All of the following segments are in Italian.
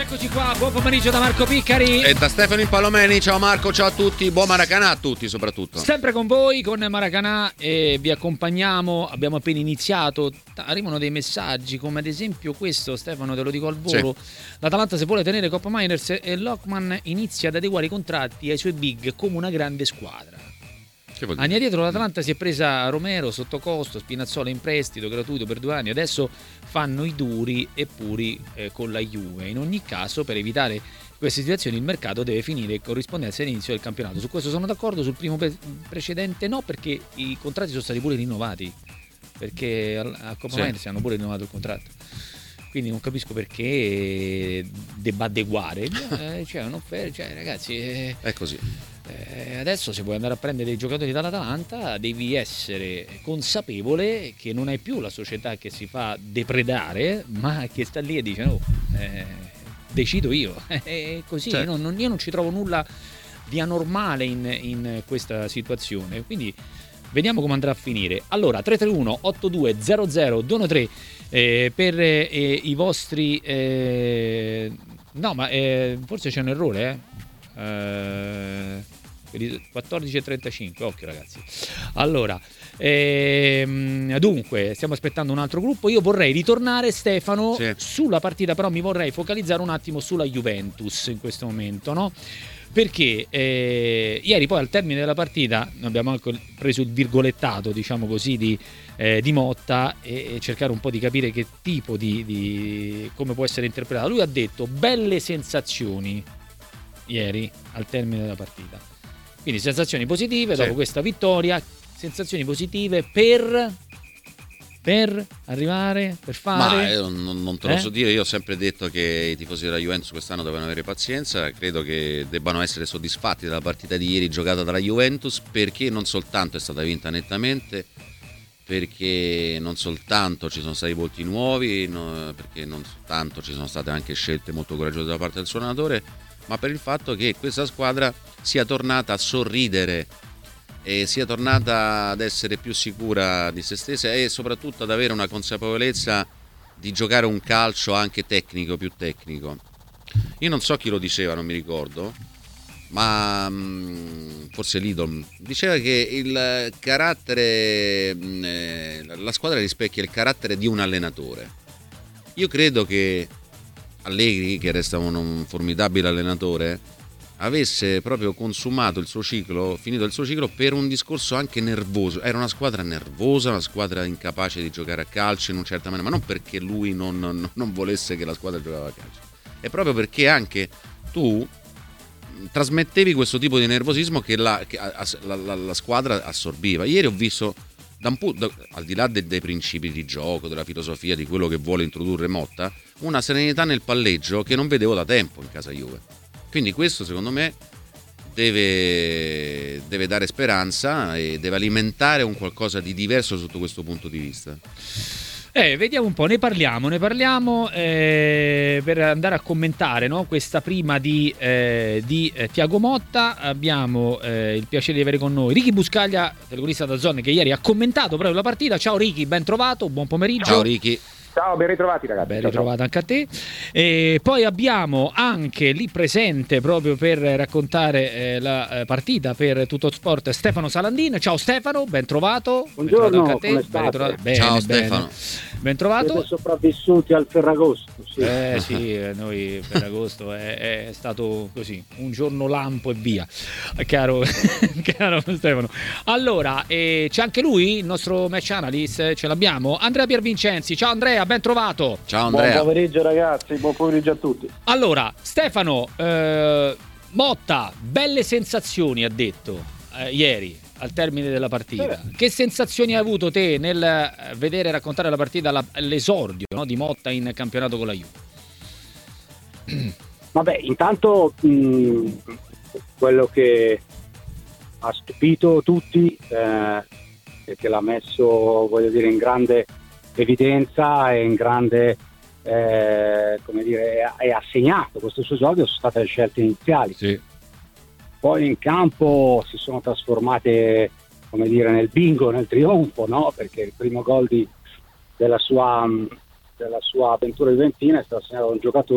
Eccoci qua, buon pomeriggio da Marco Piccari e da Stefano Impalomeni. Ciao Marco, ciao a tutti, buon Maracanã a tutti soprattutto. Sempre con voi, con Maracanã, e vi accompagniamo. Abbiamo appena iniziato, arrivano dei messaggi come ad esempio questo, Stefano, te lo dico al volo. Sì. L'Atalanta, se vuole tenere Coppa Miners, e Lockman inizia ad adeguare i contratti ai suoi big come una grande squadra. Anni addietro l'Atalanta si è presa Romero sotto costo, Spinazzola in prestito gratuito per 2 anni, adesso fanno i duri e puri con la Juve. In ogni caso, per evitare queste situazioni, il mercato deve finire in corrispondenza all'inizio del campionato. Su questo sono d'accordo, sul primo precedente no, perché i contratti sono stati pure rinnovati, perché a Coppa Miners hanno pure rinnovato il contratto. Quindi non capisco perché debba adeguare. Ragazzi, è così. Adesso se vuoi andare a prendere dei giocatori dall'Atalanta devi essere consapevole che non hai più la società che si fa depredare, ma che sta lì e dice no, decido io. È così, certo. Io non ci trovo nulla di anormale in questa situazione, quindi vediamo come andrà a finire. Allora 331 8200 213 per i vostri no, ma forse c'è un errore 14:35, occhio ragazzi. Allora dunque stiamo aspettando un altro gruppo. Io vorrei ritornare, Stefano, sulla partita, però mi vorrei focalizzare un attimo sulla Juventus in questo momento, no? Perché ieri poi al termine della partita abbiamo anche preso il virgolettato, diciamo così, di Motta e cercare un po' di capire che tipo di come può essere interpretato. Lui ha detto belle sensazioni ieri al termine della partita, quindi sensazioni positive dopo questa vittoria, sensazioni positive per arrivare, per fare. Ma non te lo so dire. Io ho sempre detto che i tifosi della Juventus quest'anno devono avere pazienza. Credo che debbano essere soddisfatti della partita di ieri giocata dalla Juventus, perché non soltanto è stata vinta nettamente, perché non soltanto ci sono stati volti nuovi, perché non soltanto ci sono state anche scelte molto coraggiose da parte del suo allenatore, ma per il fatto che questa squadra sia tornata a sorridere e sia tornata ad essere più sicura di se stessa e soprattutto ad avere una consapevolezza di giocare un calcio anche tecnico, più tecnico. Io non so chi lo diceva, non mi ricordo, ma forse Lidl diceva che il carattere, la squadra rispecchia il carattere di un allenatore. Io credo che Allegri, che resta un formidabile allenatore, avesse proprio consumato il suo ciclo, finito il suo ciclo, per un discorso anche nervoso. Era una squadra nervosa, una squadra incapace di giocare a calcio in un certa maniera, ma non perché lui non volesse che la squadra giocava a calcio, è proprio perché anche tu trasmettevi questo tipo di nervosismo che la squadra assorbiva. Ieri ho visto, al di là dei principi di gioco, della filosofia, di quello che vuole introdurre Motta, una serenità nel palleggio che non vedevo da tempo in casa Juve. Quindi questo secondo me deve dare speranza e deve alimentare un qualcosa di diverso sotto questo punto di vista. Vediamo un po', ne parliamo per andare a commentare, no, questa prima di Thiago Motta. Abbiamo il piacere di avere con noi Ricky Buscaglia, telecronista da Zone, che ieri ha commentato proprio la partita. Ciao Ricky, ben trovato, buon pomeriggio. Ciao Ricky. Ciao, ben ritrovati ragazzi. Ben ritrovato anche a te. E poi abbiamo anche lì presente proprio per raccontare la partita per Tutto Sport Stefano Salandin. Ciao Stefano, ben trovato. Buongiorno, ben trovato anche a te. come Ciao Stefano. Ben trovato. Siete sopravvissuti al Ferragosto. Sì. Sì, noi Ferragosto è stato così, un giorno lampo e via. Caro Stefano. Allora, c'è anche lui, il nostro match analyst, ce l'abbiamo, Andrea Piervincenzi. Ciao Andrea, ben trovato. Ciao Andrea. Buon pomeriggio ragazzi, buon pomeriggio a tutti. Allora, Stefano, Motta, belle sensazioni ha detto ieri al termine della partita. Che sensazioni hai avuto te nel vedere raccontare la partita, l'esordio, no, di Motta in campionato con la Juve? Vabbè, intanto quello che ha stupito tutti, perché l'ha messo, voglio dire, in grande evidenza e in grande come dire, e ha segnato questo suo esordio, sono state le scelte iniziali. Sì. Poi in campo si sono trasformate, come dire, nel bingo, nel trionfo, no? Perché il primo gol della sua avventura juventina è stato segnato da un giocatore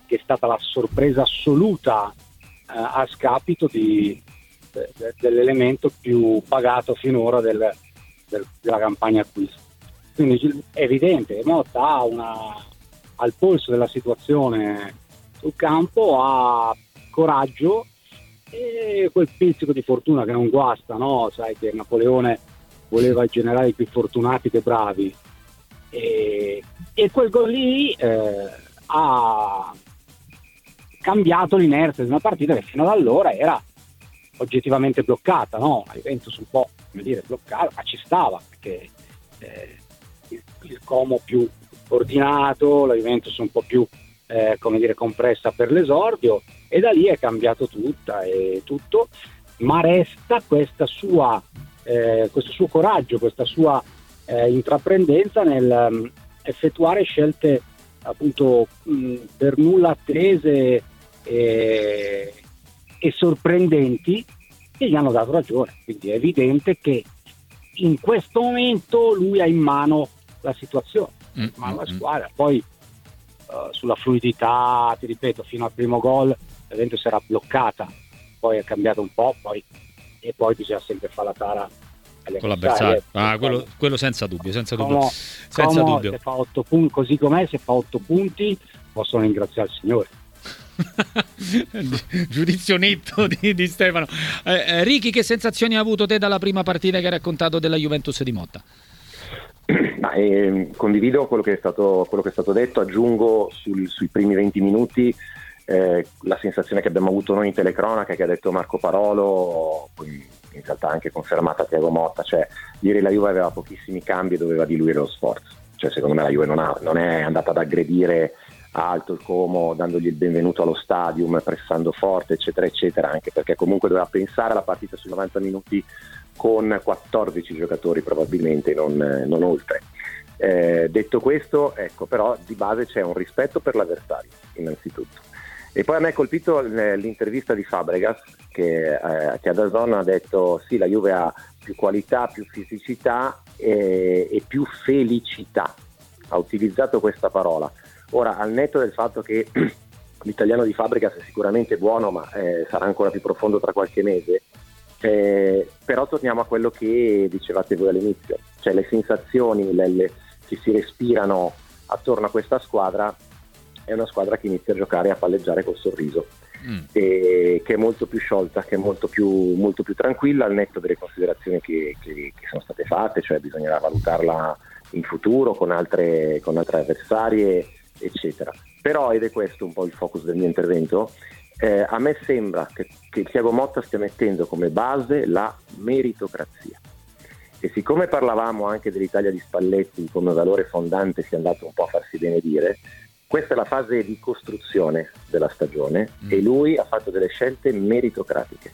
che è stata la sorpresa assoluta a scapito dell'elemento più pagato finora della campagna acquisto. Quindi è evidente, Motta ha al polso della situazione sul campo, ha coraggio e quel pizzico di fortuna che non guasta, no? Sai che Napoleone voleva i generali più fortunati che bravi, e quel gol lì ha cambiato l'inerzia di una partita che fino ad allora era oggettivamente bloccata, no? La Juventus un po', come dire, bloccata, ma ci stava, perché il Como più ordinato, la Juventus un po' più come dire, compressa per l'esordio, e da lì è cambiato tutto, ma resta questo suo coraggio, questa sua intraprendenza nel effettuare scelte appunto per nulla attese e sorprendenti, che gli hanno dato ragione. Quindi è evidente che in questo momento lui ha in mano la situazione, ma la squadra poi sulla fluidità, ti ripeto, fino al primo gol la Juventus era bloccata, poi è cambiato un po', e poi bisogna sempre fare la tara con l'avversario. Quello senza dubbio. Se fa 8 punti, così com'è, se fa 8 punti possono ringraziare il Signore. Giudizio netto di Stefano. Ricky, che sensazioni hai avuto te dalla prima partita che hai raccontato della Juventus di Motta? Condivido quello che è stato detto, aggiungo sui primi 20 minuti la sensazione che abbiamo avuto noi in telecronaca, che ha detto Marco Parolo, poi in realtà anche confermata Thiago Motta, cioè ieri la Juve aveva pochissimi cambi e doveva diluire lo sforzo, cioè secondo me la Juve non è andata ad aggredire alto il Como dandogli il benvenuto allo stadium, pressando forte eccetera eccetera, anche perché comunque doveva pensare alla partita sui 90 minuti con 14 giocatori probabilmente, non oltre. Detto questo, ecco, però di base c'è un rispetto per l'avversario innanzitutto, e poi a me ha colpito l'intervista di Fabregas che a DAZN ha detto sì, la Juve ha più qualità, più fisicità e più felicità, ha utilizzato questa parola. Ora, al netto del fatto che l'italiano di Fabregas è sicuramente buono, ma sarà ancora più profondo tra qualche mese, però torniamo a quello che dicevate voi all'inizio, cioè le sensazioni che si respirano attorno a questa squadra. È una squadra che inizia a giocare e a palleggiare col sorriso, e che è molto più sciolta, che è molto più tranquilla, al netto delle considerazioni che sono state fatte, cioè bisognerà valutarla in futuro con altre avversarie eccetera. Però, ed è questo un po' il focus del mio intervento, a me sembra che Thiago Motta stia mettendo come base la meritocrazia, e siccome parlavamo anche dell'Italia di Spalletti come valore fondante, si è andato un po' a farsi benedire. Questa è la fase di costruzione della stagione e lui ha fatto delle scelte meritocratiche.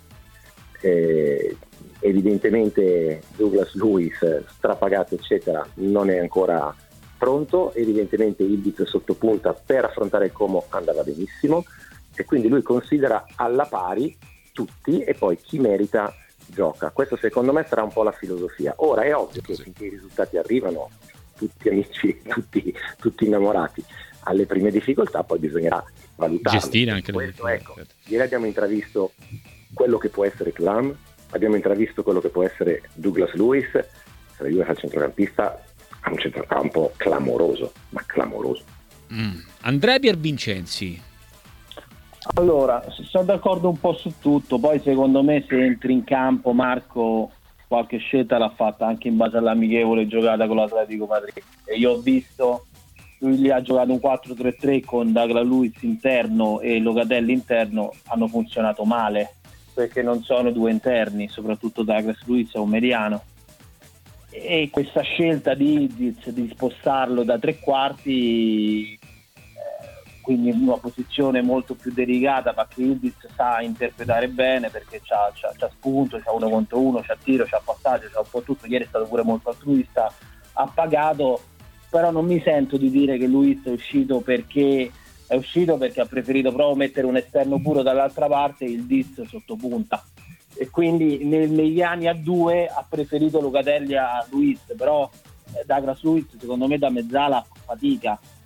Evidentemente Douglas Luiz, strapagato eccetera, non è ancora pronto, evidentemente Ildiz sottopunta per affrontare il Como andava benissimo, e quindi lui considera alla pari tutti e poi chi merita gioca. Questo secondo me sarà un po' la filosofia. Ora è ovvio che finché i risultati arrivano, tutti amici, tutti innamorati, alle prime difficoltà poi bisognerà valutare, gestire anche questo, ecco. Ieri abbiamo intravisto quello che può essere Thuram, abbiamo intravisto quello che può essere Douglas Luiz. Se la Juve fa il centrocampista, ha un centrocampo clamoroso, ma clamoroso. Andrea Piervincenzi. Allora, sono d'accordo un po' su tutto, poi secondo me se entri in campo, Marco qualche scelta l'ha fatta anche in base all'amichevole giocata con l'Atletico Madrid, e io ho visto lui lì ha giocato un 4-3-3 con Douglas Luiz interno e Locatelli interno, hanno funzionato male perché non sono due interni, soprattutto Douglas Luiz è un mediano, e questa scelta di spostarlo da tre quarti, quindi in una posizione molto più delicata, ma che Ildiz sa interpretare bene perché c'ha spunto, c'ha uno contro uno, c'ha tiro, c'ha passaggio, c'ha un po' tutto. Ieri è stato pure molto altruista, ha pagato, però non mi sento di dire che Luiz è uscito perché ha preferito proprio mettere un esterno puro dall'altra parte e Ildiz sottopunta, e quindi negli anni a due ha preferito Locatelli a Luiz, però Douglas Luiz secondo me da mezzala fatica,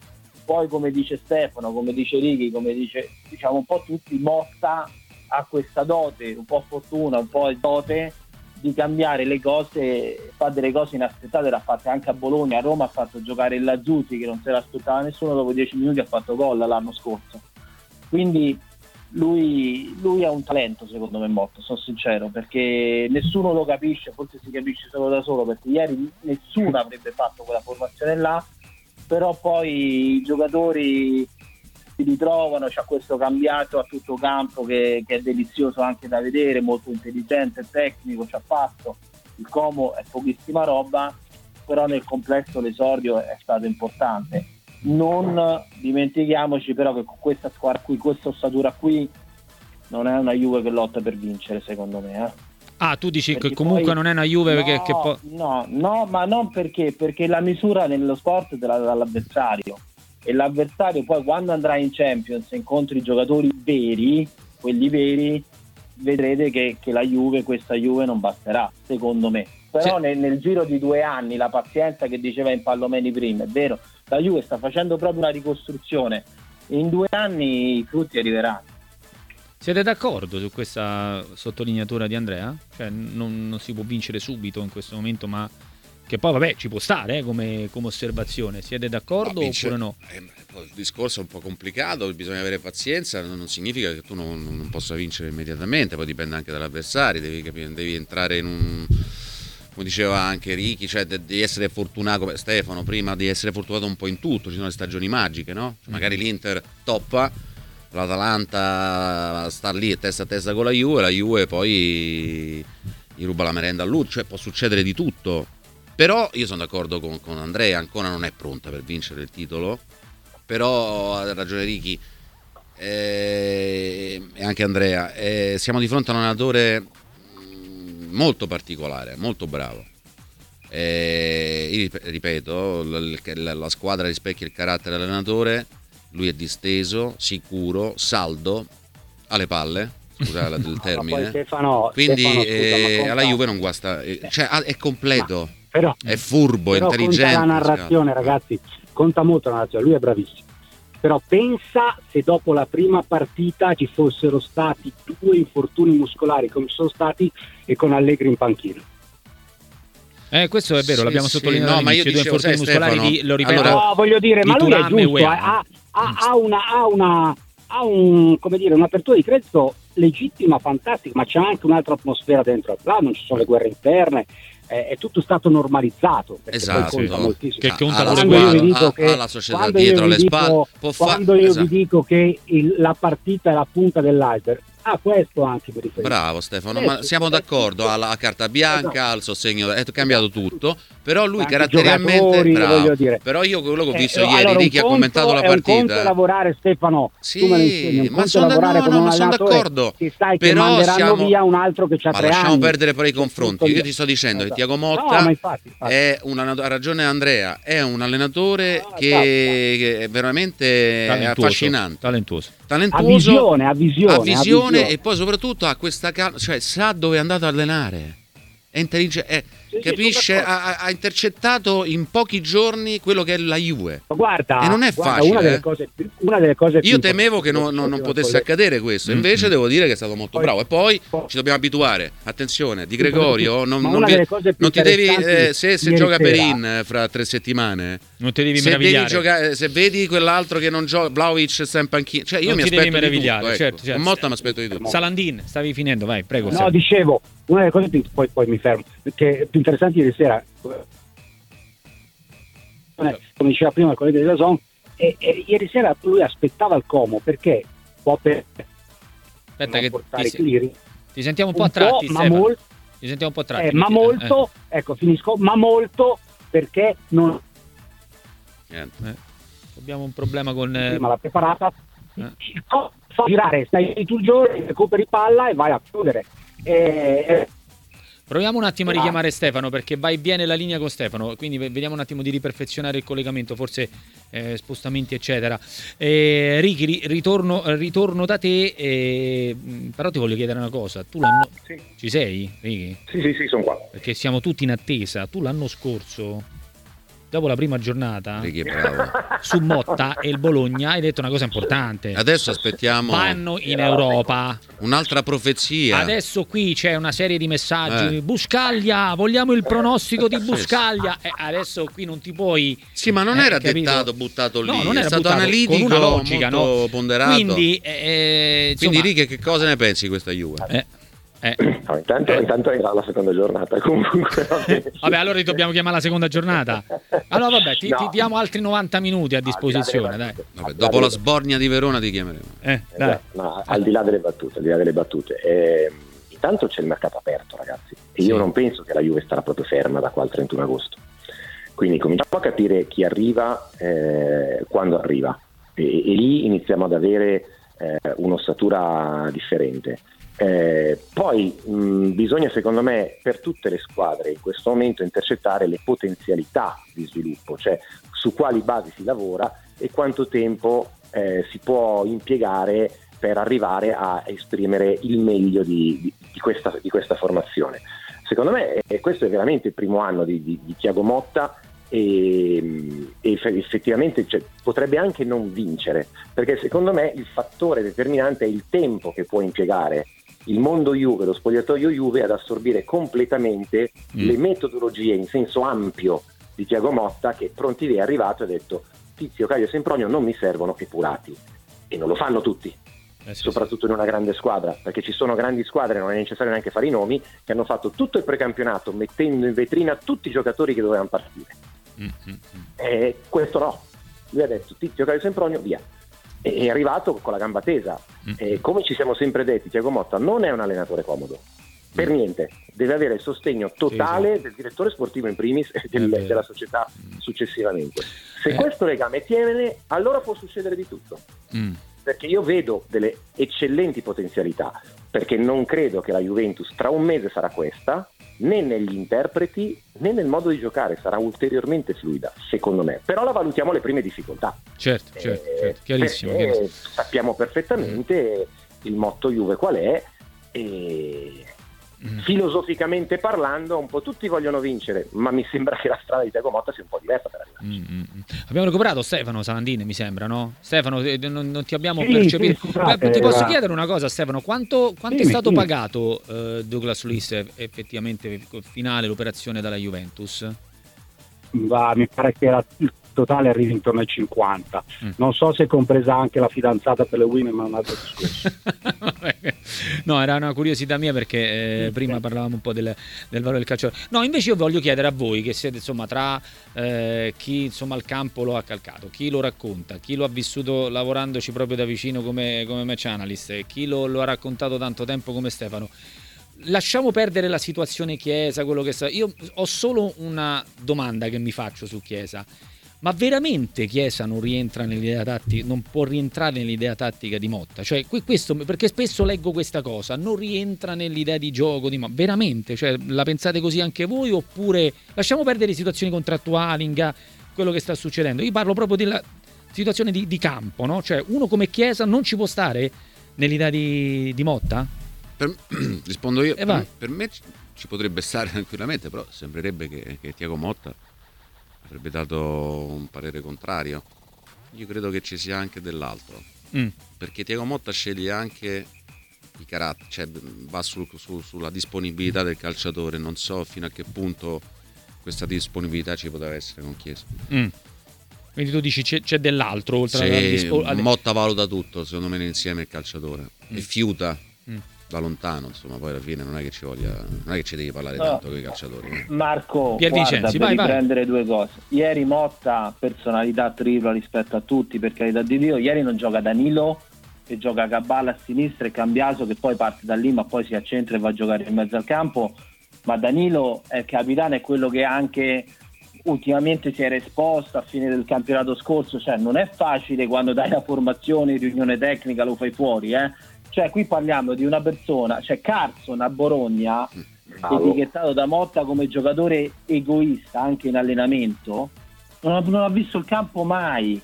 poi come dice Stefano, come dice Righi, come dice diciamo un po' tutti, Motta ha questa dote, un po' fortuna, un po' dote di cambiare le cose, fa delle cose inaspettate, l'ha fatta anche a Bologna, a Roma ha fatto giocare il Lazzuti che non se l'aspettava nessuno, dopo 10 minuti ha fatto gol l'anno scorso, quindi lui ha un talento secondo me Motta, sono sincero, perché nessuno lo capisce, forse si capisce solo da solo, perché ieri nessuno avrebbe fatto quella formazione là, però poi i giocatori si ritrovano, c'ha questo cambiato a tutto campo che è delizioso anche da vedere, molto intelligente, tecnico, c'ha fatto, il Como è pochissima roba, però nel complesso l'esordio è stato importante. Non dimentichiamoci però che con questa squadra qui, questa ossatura qui, non è una Juve che lotta per vincere secondo me. Ah, tu dici Perché che comunque poi, non è una Juve no, che può... No, ma non perché la misura nello sport te la dà l'avversario, e l'avversario poi quando andrà in Champions incontri i giocatori veri, quelli veri, vedrete che la Juve, questa Juve non basterà, secondo me. Però nel giro di 2 anni, la pazienza che diceva Impallomeni prima, è vero, la Juve sta facendo proprio una ricostruzione, in 2 anni i frutti arriveranno. Siete d'accordo su questa sottolineatura di Andrea? Cioè non si può vincere subito in questo momento, ma che poi vabbè ci può stare come osservazione. Siete d'accordo oppure no? Il discorso è un po' complicato, bisogna avere pazienza, non significa che tu non possa vincere immediatamente, poi dipende anche dall'avversario, devi entrare in un... come diceva anche Ricky, cioè devi essere fortunato come Stefano prima, di essere fortunato un po' in tutto, ci sono le stagioni magiche, no? Cioè, magari l'Inter toppa, l'Atalanta sta lì testa a testa con la Juve poi gli ruba la merenda a lui, cioè può succedere di tutto. Però io sono d'accordo con Andrea, ancora non è pronta per vincere il titolo, però ha ragione Ricky e anche Andrea, siamo di fronte a un allenatore molto particolare, molto bravo. Io ripeto, la squadra rispecchia il carattere dell'allenatore, lui è disteso, sicuro, saldo, ha le palle, scusa il termine, quindi scusa, alla Juve non guasta, cioè è completo, però, è furbo, però intelligente. Conta la narrazione, ragazzi, conta molto la narrazione, lui è bravissimo. Però pensa se dopo la prima partita ci fossero stati 2 infortuni muscolari come sono stati e con Allegri in panchina. Questo è vero, l'abbiamo sottolineato no, ma io 2 dicevo, infortuni muscolari Stefano, lo ripeto. allora, no, voglio dire, ma lui è giusto, ha un'apertura di credito legittima, fantastica, ma c'è anche un'altra atmosfera dentro al club, non ci sono le guerre interne, è tutto stato normalizzato, esatto, poi conta moltissimo. Che conta la società dietro le spalle, quando io vi dico che la partita è la punta dell'iceberg, questo anche per riferire. Bravo Stefano, ma siamo d'accordo, alla carta bianca, al sostegno, è cambiato tutto, però lui anche caratterialmente voglio dire. Però io quello che ho visto ieri, allora, Ricky ha commentato la partita. Un conto è lavorare, Stefano, sì, ma sono d'accordo, che sai che però manderanno via un altro che c'ha 3 anni. Lasciamo perdere però i confronti. Io ti sto dicendo che Thiago Motta infatti. è ha ragione Andrea, è un allenatore che è veramente affascinante, talentuoso. Ha visione e poi soprattutto ha questa calma, cioè sa dove è andato ad allenare, è intelligente, capisce, ha intercettato in pochi giorni quello che è la Juve. Guarda, e non è facile. Una delle cose io temevo che non potesse accadere questo, invece devo dire che è stato molto bravo. E poi ci dobbiamo abituare, attenzione, Di Gregorio non ti devi se gioca Perin fra 3 settimane non ti devi meravigliare, se vedi quell'altro che non gioca, Vlahovic sta in panchina, cioè io non mi ti aspetto devi meravigliare, di tutto, certo. Con Motta mi aspetto di tutto. Salandin, stavi finendo, vai, prego. No, dicevo, una delle cose poi mi fermo, che più interessanti ieri sera, come diceva prima il collega di Dazon, e ieri sera lui aspettava il Como perché può aspetta che ti sentiamo un po' a tratti, Stefano. Ti sentiamo un po' a tratti. Ma molto, ecco, finisco, ma molto perché non abbiamo un problema con prima la preparata fa girare, stai tu giorni, recuperi palla e vai a chiudere. Proviamo un attimo a richiamare Stefano, perché va e viene la linea con Stefano, quindi vediamo un attimo di riperfezionare il collegamento, forse spostamenti eccetera. Ricky, ritorno da te, però ti voglio chiedere una cosa, tu sì. Ci sei, Ricky? Sì, sono qua. Perché siamo tutti in attesa, tu l'anno scorso dopo la prima giornata Righi è bravo. su Motta e il Bologna hai detto una cosa importante. Adesso aspettiamo Vanno in Europa. un'altra profezia. Adesso qui c'è una serie di messaggi. Buscaglia, vogliamo il pronostico di Buscaglia. Adesso qui non ti puoi. Sì, ma non era capito? dettato, buttato lì. No, non è era stato buttato, analitico, con una logica, molto no? ponderato. Quindi, insomma, Righi, che cosa ne pensi di questa Juve? No, intanto era la seconda giornata comunque. Vabbè, allora dobbiamo chiamare la seconda giornata. Allora vabbè, ti diamo altri 90 minuti a disposizione, dai. Vabbè, dopo la sbornia di Verona ti chiameremo. Dai. No, al di là delle battute, intanto c'è il mercato aperto, ragazzi, e io non penso che la Juve starà proprio ferma da qua al 31 agosto. Quindi cominciamo a capire chi arriva, quando arriva, e lì iniziamo ad avere un'ossatura differente. Poi bisogna, secondo me, per tutte le squadre in questo momento intercettare le potenzialità di sviluppo, cioè su quali basi si lavora e quanto tempo si può impiegare per arrivare a esprimere il meglio di questa formazione. Secondo me questo è veramente il primo anno di Thiago Motta e effettivamente potrebbe anche non vincere, perché secondo me il fattore determinante è il tempo che può impiegare il mondo Juve, lo spogliatoio Juve, ad assorbire completamente le metodologie in senso ampio di Thiago Motta, che pronti lì è arrivato e ha detto: Tizio, Caio, Sempronio non mi servono epurati, e non lo fanno tutti, soprattutto in una grande squadra, perché ci sono grandi squadre, non è necessario neanche fare i nomi, che hanno fatto tutto il precampionato mettendo in vetrina tutti i giocatori che dovevano partire. Questo no, lui ha detto: Tizio, Caio, Sempronio, via. È arrivato con la gamba tesa. Come ci siamo sempre detti, Thiago Motta non è un allenatore comodo, per niente, deve avere il sostegno totale del direttore sportivo in primis e della società successivamente. Se questo legame tiene, allora può succedere di tutto, perché io vedo delle eccellenti potenzialità, perché non credo che la Juventus tra un mese sarà questa, né negli interpreti né nel modo di giocare, sarà ulteriormente fluida, secondo me. Però la valutiamo le prime difficoltà. Certo, chiarissimo. Sappiamo perfettamente il motto Juve qual è, e filosoficamente parlando un po' tutti vogliono vincere, ma mi sembra che la strada di Thiago Motta sia un po' diversa per arrivarci. Abbiamo recuperato Stefano Salandini, mi sembra, no? Stefano, non ti abbiamo percepito. Ti posso chiedere una cosa, Stefano? Quanto è stato pagato Douglas Luiz effettivamente finale l'operazione dalla Juventus? Mi pare che il totale arrivi intorno ai 50. Non so se è compresa anche la fidanzata per le women, ma è un altro discorso. No, era una curiosità mia, perché prima parlavamo un po' del valore del calcio. No, invece io voglio chiedere a voi, che siete insomma tra chi insomma al campo lo ha calcato, chi lo racconta, chi lo ha vissuto lavorandoci proprio da vicino come match analyst, chi lo ha raccontato tanto tempo come Stefano. Lasciamo perdere la situazione Chiesa, quello che sta. Io ho solo una domanda che mi faccio su Chiesa. Ma veramente Chiesa non rientra nell'idea tattica, non può rientrare nell'idea tattica di Motta? Cioè, questo, perché spesso leggo questa cosa, non rientra nell'idea di gioco di Motta. Veramente? Cioè, la pensate così anche voi? Oppure lasciamo perdere le situazioni contrattuali, quello che sta succedendo? Io parlo proprio della situazione di campo, no? Cioè, uno come Chiesa non ci può stare nell'idea di Motta? Rispondo io. Per me ci potrebbe stare tranquillamente, però sembrerebbe che Thiago Motta avrebbe dato un parere contrario. Io credo che ci sia anche dell'altro, perché Thiago Motta sceglie anche i caratteri, cioè va sulla disponibilità del calciatore. Non so fino a che punto questa disponibilità ci poteva essere con Chiesa. Quindi tu dici c'è dell'altro oltre Motta valuta tutto, secondo me, insieme il calciatore e fiuta da lontano, insomma. Poi alla fine non è che ci devi parlare tanto con i calciatori. Marco, Vincenzi, guarda, vai. Prendere due cose. Ieri Motta, personalità tripla rispetto a tutti, per carità di Dio. Ieri non gioca Danilo e gioca Caballa a sinistra e Cambiaso, che poi parte da lì ma poi si accentra e va a giocare in mezzo al campo. Ma Danilo è il capitano, è quello che anche ultimamente si era esposto a fine del campionato scorso. Cioè non è facile quando dai la formazione, riunione tecnica, lo fai fuori, Cioè qui parliamo di una persona, cioè Carson a Bologna, etichettato da Motta come giocatore egoista anche in allenamento, non ha visto il campo mai,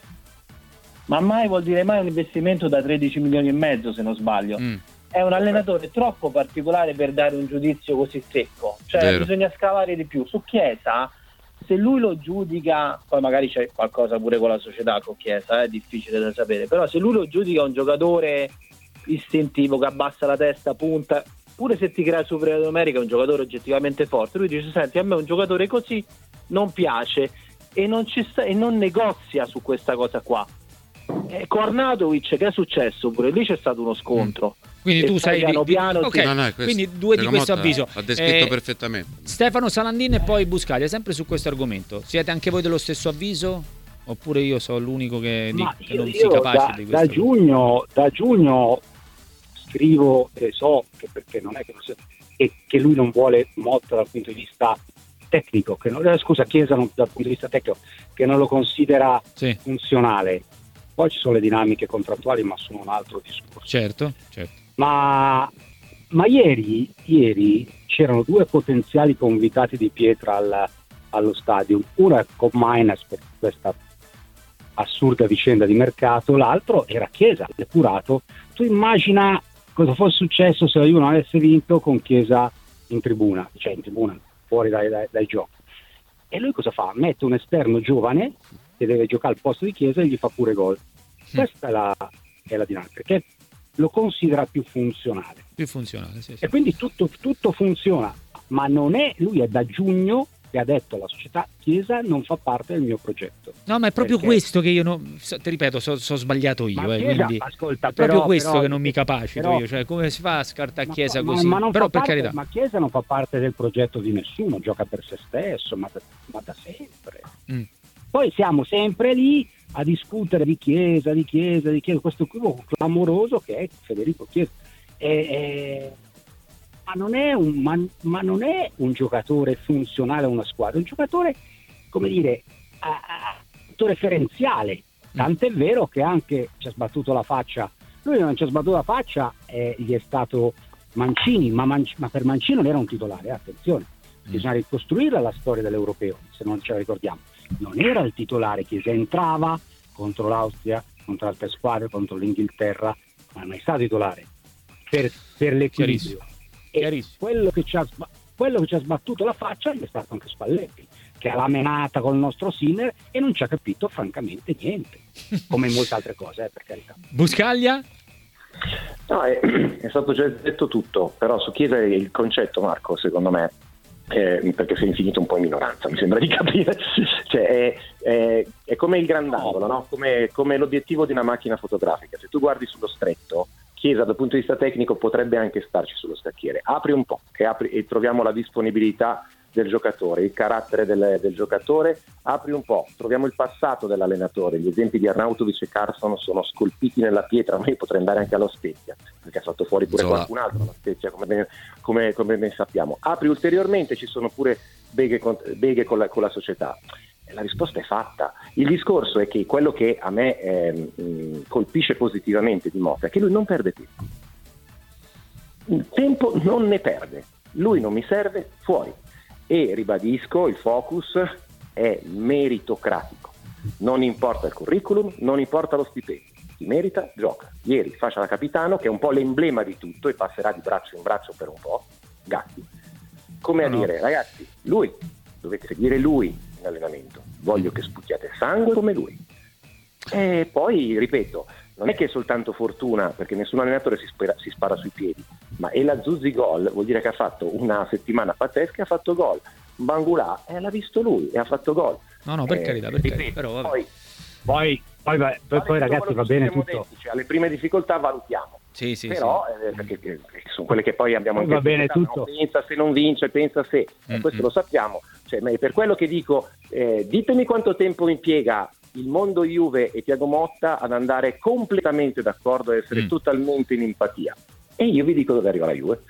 ma mai vuol dire mai un investimento da 13 milioni e mezzo, se non sbaglio. È un allenatore troppo particolare per dare un giudizio così secco, cioè bisogna scavare di più. Su Chiesa se lui lo giudica, poi magari c'è qualcosa pure con la società, con Chiesa, è difficile da sapere, però se lui lo giudica un giocatore istintivo che abbassa la testa, punta, pure se ti crea superiorità numerica, è un giocatore oggettivamente forte, lui dice: senti, a me un giocatore così non piace, e non ci sta, e non negozia su questa cosa qua. Con Arnautovic che è successo? Pure lì c'è stato uno scontro. Quindi tu sei piano piano okay. No, questo, quindi due di questo avviso. Ha descritto perfettamente. Stefano Salandin e poi Buscaglia, sempre su questo argomento. Siete anche voi dello stesso avviso? Oppure io sono l'unico che non si capace di questo? Da giugno scrivo e so che, perché non è che, che lui non vuole molto dal punto di vista tecnico, Chiesa dal punto di vista tecnico, che non lo considera funzionale. Poi ci sono le dinamiche contrattuali, ma sono un altro discorso. Certo. Ma ieri c'erano due potenziali convitati di pietra allo stadio. Uno è Cobb Miners per questa assurda vicenda di mercato, l'altro era Chiesa, depurato. Tu immagina cosa fosse successo se la Juve non avesse vinto con Chiesa in tribuna, fuori dai giochi. E lui cosa fa? Mette un esterno giovane che deve giocare al posto di Chiesa e gli fa pure gol. Questa è la dinamica, perché lo considera più funzionale. Sì. E quindi tutto funziona, ma non è, lui è da giugno che ha detto alla società: Chiesa non fa parte del mio progetto. No, ma è proprio questo che io ti ripeto, so sbagliato io, Chiesa, quindi ascolta, è proprio questo però, che non mi capacito io, cioè come si fa a scartare Chiesa così? Ma però per carità. Ma Chiesa non fa parte del progetto di nessuno, gioca per se stesso, ma da sempre. Poi siamo sempre lì a discutere di Chiesa, questo equivoco clamoroso che è Federico Chiesa. Ma non è un giocatore funzionale a una squadra, è un giocatore, come dire, autoreferenziale. Tant'è vero che anche ci ha sbattuto la faccia. Lui non ci ha sbattuto la faccia, gli è stato Mancini, ma per Mancini non era un titolare, attenzione. Bisogna ricostruire la storia dell'europeo, se non ce la ricordiamo. Non era il titolare, Chiesa entrava contro l'Austria, contro altre squadre, contro l'Inghilterra, ma non è stato titolare per l'equilibrio. E quello che ci ha sbattuto la faccia è stato anche Spalletti, che ha la menata col nostro Sinner e non ci ha capito francamente niente, come in molte altre cose, per carità. Buscaglia? No, è stato già detto tutto, però su Chiesa il concetto, Marco, secondo me, perché sei finito un po' in minoranza, mi sembra di capire, cioè è come il grandangolo, no? Come l'obiettivo di una macchina fotografica. Se tu guardi sullo stretto, Chiesa dal punto di vista tecnico potrebbe anche starci sullo scacchiere. Apri un po' e troviamo la disponibilità del giocatore, il carattere del giocatore, apri un po', troviamo il passato dell'allenatore. Gli esempi di Arnautovic e Carson sono scolpiti nella pietra, ma io potrei andare anche allo Spezia, perché ha fatto fuori pure qualcun altro alla Spezia, come ben sappiamo. Apri ulteriormente, ci sono pure beghe con la società. La risposta è fatta. Il discorso è che quello che a me colpisce positivamente di Motta è che lui non perde tempo. Il tempo non ne perde. Lui non mi serve, fuori. E ribadisco, il focus è meritocratico. Non importa il curriculum, non importa lo stipendio. Chi merita, gioca. Ieri Fascia da capitano, che è un po' l'emblema di tutto e passerà di braccio in braccio per un po', Gatti. Come a dire, ragazzi, dovete seguire lui in allenamento. Voglio che spucchiate sangue come lui. E poi, ripeto, non è che è soltanto fortuna, perché nessun allenatore si spara sui piedi, ma la Zuzzi gol vuol dire che ha fatto una settimana pazzesca e ha fatto gol. Bangulà l'ha visto lui e ha fatto gol. No, per carità, però vabbè. Poi ragazzi, va bene tutto. Detti, cioè, alle prime difficoltà valutiamo. Sì, però perché sono quelle che poi abbiamo va bene tutto. No? Pensa se non vince, pensa se questo lo sappiamo. Cioè, ma è per quello che dico, ditemi quanto tempo impiega il mondo Juve e Thiago Motta ad andare completamente d'accordo, ad essere totalmente in empatia, e io vi dico dove arriva la Juve.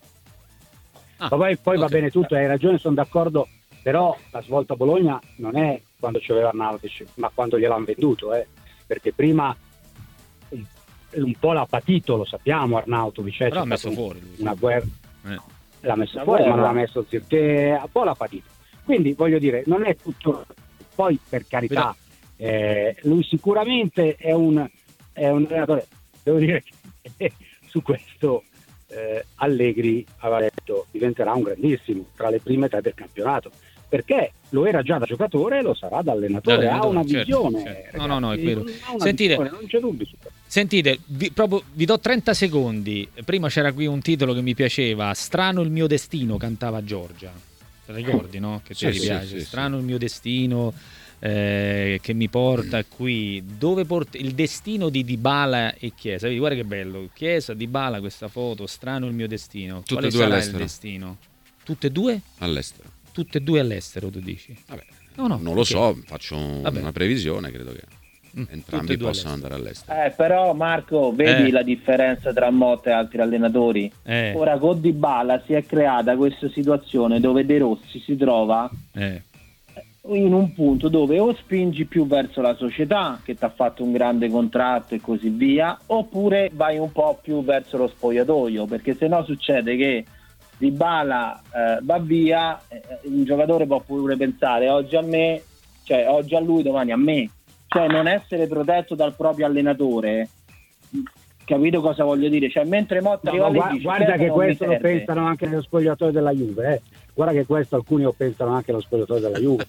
Poi va bene tutto, hai ragione, sono d'accordo, però la svolta a Bologna non è quando c'aveva Arnautovic, ma quando gliel'hanno venduto, perché prima un po' l'ha patito, lo sappiamo Arnautovic, però ha messo fuori lui, una guerra, l'ha messo fuori, ma non l'ha messo zitto, un po' l'ha patito. Quindi voglio dire, non è tutto, poi per carità, lui sicuramente è un allenatore, devo dire che su questo Allegri aveva detto diventerà un grandissimo, tra le prime tre del campionato, perché lo era già da giocatore e lo sarà da allenatore, ha una visione. Certo. No, è vero. Sentite, visione, non c'è dubbio su questo. Sentite, vi do 30 secondi. Prima c'era qui un titolo che mi piaceva, Strano il mio destino, cantava Giorgia. Te ricordi, no? Che ti piace? Strano il mio destino che mi porta qui. Dove porta il destino di Dybala e Chiesa? Vedi, guarda che bello. Chiesa, Dybala, questa foto, strano il mio destino. Tutte Quale e due sarà all'estero. il destino? Tutte e due? All'estero. Tutte e due all'estero, tu dici? Vabbè, No, non lo so, faccio una previsione, credo che entrambi tutte e due possano andare all'estero. Però Marco, vedi la differenza tra Motta e altri allenatori? Ora con Dybala si è creata questa situazione dove De Rossi si trova in un punto dove o spingi più verso la società che ti ha fatto un grande contratto e così via, oppure vai un po' più verso lo spogliatoio, perché se no succede che Dybala va via, un giocatore può pure pensare oggi a me, cioè oggi a lui, domani a me, cioè non essere protetto dal proprio allenatore. Capito cosa voglio dire? Cioè mentre Motta guarda che questo lo pensano anche nello spogliatoio della Juve, Guarda che questo alcuni lo pensano anche allo spogliatoio della Juve.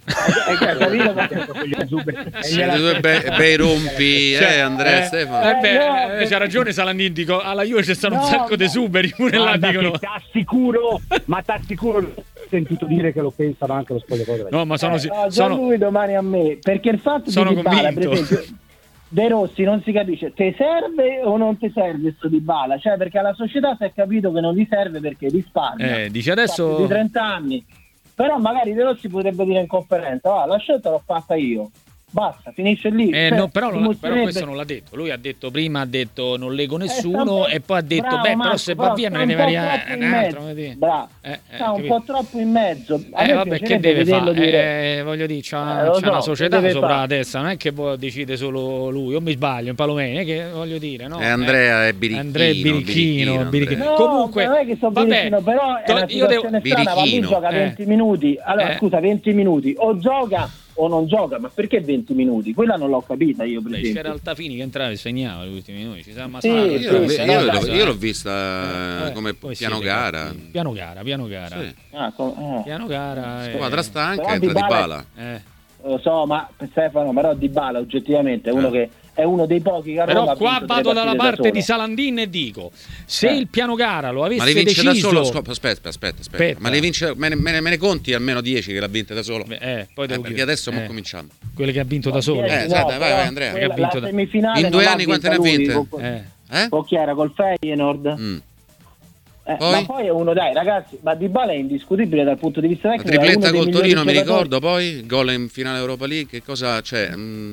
Siete due bei rompi, Andrea Stefano. C'ha ragione Salandin, dico, alla Juve ci stanno un sacco di esuberi, pure là dicono. T'assicuro, ho sentito dire che lo pensano anche allo spogliatoio della Juve. No, ma sono lui domani a me, perché il fatto sono di Dybala, convinto. per esempio, De Rossi non si capisce, te serve o non ti serve sto Dybala? Cioè, perché alla società si è capito che non gli serve perché risparmia. Dice adesso di 30 anni. Però magari De Rossi potrebbe dire in conferenza: la scelta l'ho fatta io. Basta, finisce lì. No, però questo non l'ha detto. Lui ha detto prima, non leggo nessuno, e poi ha detto Marco, però se va via non ne varia un altro. Un po' troppo in mezzo. Vabbè, che deve fare? Voglio dire, c'ha una società sopra la testa, non è che poi decide solo lui, o mi sbaglio, in Palomene, che voglio dire, no? Andrea è birichino. No, comunque, non è che sto birichino, però è una situazione strana, ma lui gioca 20 minuti. Allora, scusa, 20 minuti, o gioca o non gioca, ma perché 20 minuti? Quella non l'ho capita io, per esempio. C'era Altafini che entrava e segnava gli ultimi minuti, ci siamo io l'ho vista come piano gara. Piano gara. Sì. Piano gara. Squadra stanca, entra Dybala. Lo so, ma Stefano, però Dybala oggettivamente è uno che è uno dei pochi che però qua vado dalla parte di Salandin e dico, se il piano gara lo avesse deciso, da solo, aspetta. Ma le vince, me ne conti almeno 10 che l'ha vinta da solo. Poi perché adesso stiamo cominciando. Quelle che ha vinto da solo. Vai Andrea. Che ha vinto in 2 anni quante ne ha vinte? Con chi era? Col Feyenoord? Ma poi è uno, dai ragazzi, ma Dybala è indiscutibile dal punto di vista tecnico. La tripletta col Torino, mi ricordo, poi gol in finale Europa League, che cosa c'è?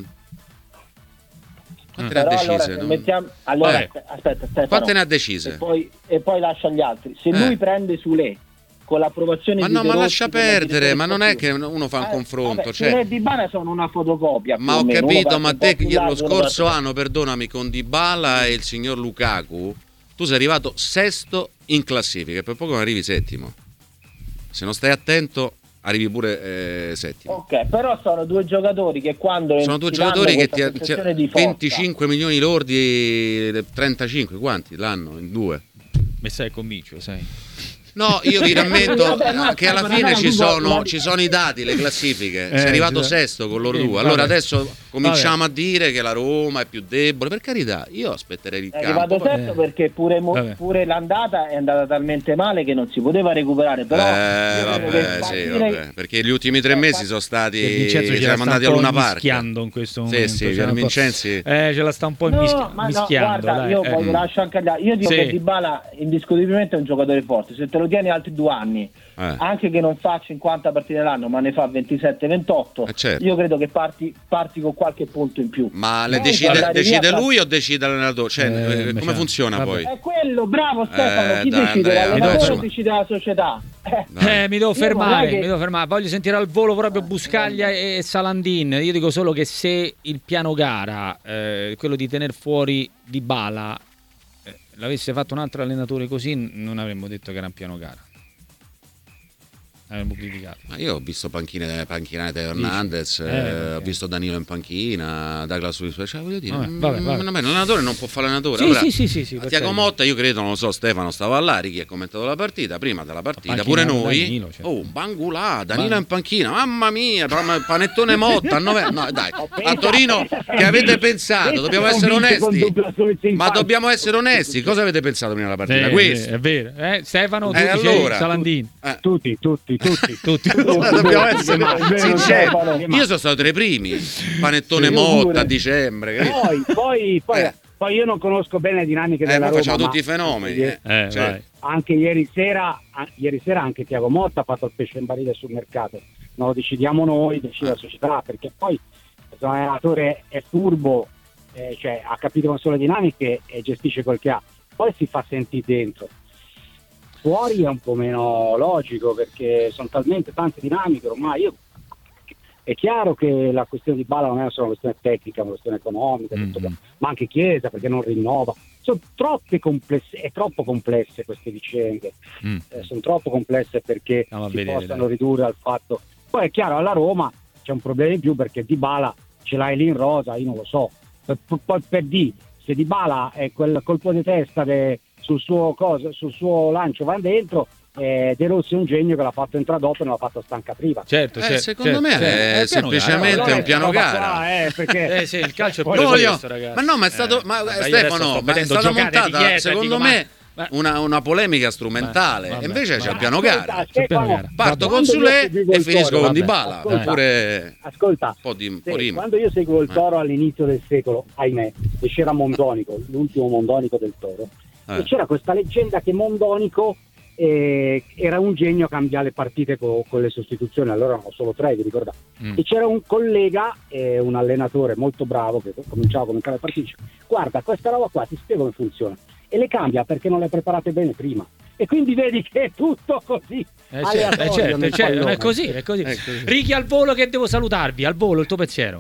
Quante ne ha decise? Aspetta, quante ne ha decise? E poi lascia gli altri. Se lui prende Sule con l'approvazione di De Rossi, ma lascia perdere, ma non è che uno fa un confronto. Sule e Dybala sono una fotocopia. Ma ho capito, ma te lo scorso anno, perdonami, con Dybala e il signor Lukaku, tu sei arrivato sesto in classifica, per poco non arrivi settimo. Se non stai attento arrivi pure settimo. Ok, però sono due giocatori che quando sono due giocatori che ti 25 milioni lordi, 35 quanti l'anno in due. Mi sai convincio, sai. No, io vi rammento che alla fine ci sono i dati, le classifiche. Sei arrivato sesto con loro due. Allora adesso cominciamo a dire che la Roma è più debole. Per carità, io aspetterei il campo. È arrivato sesto perché pure l'andata è andata talmente male che non si poteva recuperare. Però perché gli ultimi 3 mesi sono stati siamo andati a Luna Park. In questo momento. Sì, Vincenzi ce la sta un po' mischiando. Guarda, io poi lascio anche agli altri. Io dico che Dybala indiscutibilmente è un giocatore forte. Se te lo tieni altri 2 anni, anche che non fa 50 partite l'anno, ma ne fa 27-28, certo. Io credo che parti con qualche punto in più. Ma le decide lui o decide l'allenatore? Cioè, come funziona poi? È quello, bravo Stefano, chi decide? L'allenatore o decide la società? Mi devo fermare. Voglio sentire al volo proprio Buscaglia e Salandin. Io dico solo che se il piano gara, quello di tener fuori Dybala, l'avesse fatto un altro allenatore così, non avremmo detto che era un piano gara. criticato. Ma io ho visto panchinate Hernandez, ho visto Danilo in panchina, Douglas Luiz, cioè voglio dire, vabbè. l'allenatore non può fare l'allenatore. Sì, Tiago Motta, io credo, non lo so, Stefano stava là, chi ha commentato la partita, prima della partita, pure noi. Danilo, certo. Bangulà, Danilo in panchina, mamma mia, panettone Motta, no dai, a Torino che avete pensato? Dobbiamo essere onesti. Ma dobbiamo essere onesti, cosa avete pensato prima della partita? Questo è vero, Stefano, tu allora, Salandini. Tutti. Dobbiamo essere sinceri. Io sono stato tra i primi, panettone Motta a dicembre. Poi io non conosco bene le dinamiche della Roma. Facciamo tutti i fenomeni. Anche ieri sera anche Tiago Motta ha fatto il pesce in barile sul mercato. Non lo decidiamo noi, decide la società, perché poi l'allenatore è furbo, cioè ha capito come sono le dinamiche e gestisce quel che ha. Poi si fa sentire dentro. Fuori è un po' meno logico, perché sono talmente tante dinamiche ormai. È chiaro che la questione di Bala non è solo una questione tecnica, è una questione economica, ma anche Chiesa, perché non rinnova. Sono troppo complesse queste vicende, sono troppo complesse perché possano ridurre al fatto. Poi è chiaro, alla Roma c'è un problema in più, perché Dybala ce l'hai lì in rosa, io non lo so. Poi per se Dybala è quel colpo di testa sul suo lancio va dentro, De Rossi è un genio che l'ha fatto entrare dopo e non l'ha fatto stanca prima. Secondo me è semplicemente un piano gara. Il calcio è più questo, ragazzi. Ma no, ma è stato Stefano, è stata montata secondo me una polemica strumentale. Invece c'è il piano gara. Parto con Sule e finisco con Dybala. Ascolta, quando io seguo il Toro all'inizio del secolo, ahimè, e c'era Mondonico, l'ultimo Mondonico del Toro, e c'era questa leggenda che Mondonico era un genio a cambiare le partite con le sostituzioni. Allora erano solo 3, vi ricordate? E c'era un collega, un allenatore molto bravo che cominciava a commentare le partite, guarda, questa roba qua ti spiego come funziona, e le cambia perché non le preparate bene prima, e quindi vedi che è tutto così certo, è così. Righi, al volo, che devo salutarvi, al volo il tuo pensiero.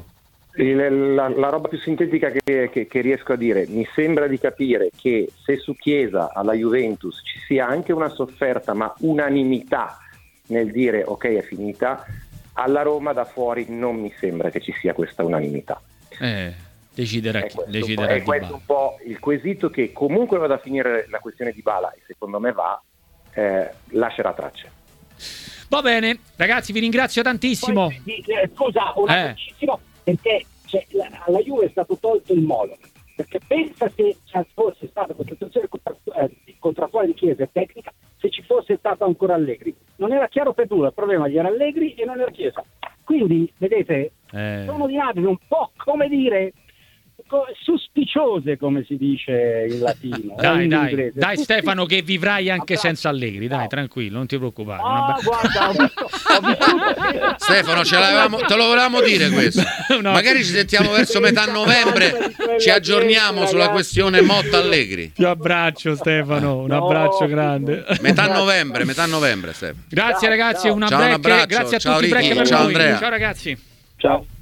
La roba più sintetica che riesco a dire, mi sembra di capire che se su Chiesa alla Juventus ci sia anche una sofferta ma unanimità nel dire ok, è finita, alla Roma da fuori non mi sembra che ci sia questa unanimità. Deciderà è questo un po' il quesito, che comunque vada a finire la questione di Bala, e secondo me lascerà tracce. Va bene, ragazzi, vi ringrazio tantissimo. Scusa, perché alla Juve è stato tolto il Molo, perché pensa se fosse stata questa situazione contrattuale di Chiesa e tecnica, se ci fosse stato ancora Allegri, non era chiaro per nulla, il problema gli era Allegri e non era Chiesa. Quindi vedete, sono dinamiche un po', come dire, suspiciose, come si dice in latino. Dai Stefano, che vivrai anche senza Allegri, dai, tranquillo, non ti preoccupare. Guarda, ho visto Stefano, te lo volevamo dire questo. Magari ci sentiamo verso metà novembre, ci aggiorniamo sulla questione Motta Allegri. Ti abbraccio, Stefano, un abbraccio grande. Metà novembre, Stefano. Grazie ragazzi, un abbraccio. Grazie a tutti. Ciao Andrea. Ciao ragazzi. Ciao.